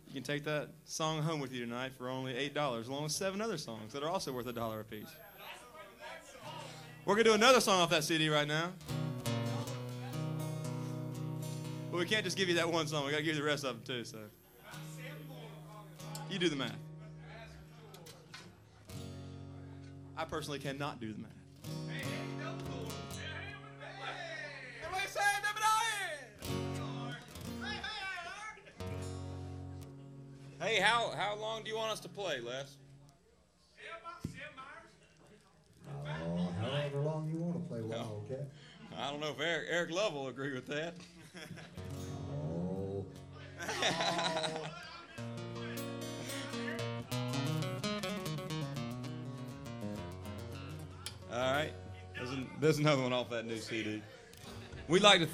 You can take that song home with you tonight for only $8, along with 7 other songs that are also worth $1 a piece. We're going to do another song off that CD right now. But we can't just give you that one song. We got to give you the rest of them too. So you do the math. I personally cannot do the math. Hey, how long do you want us to play, Les? However long you want to play Wildcat. I don't know if Eric Love will agree with that. Oh. All right. There's another one off that new CD. We'd like to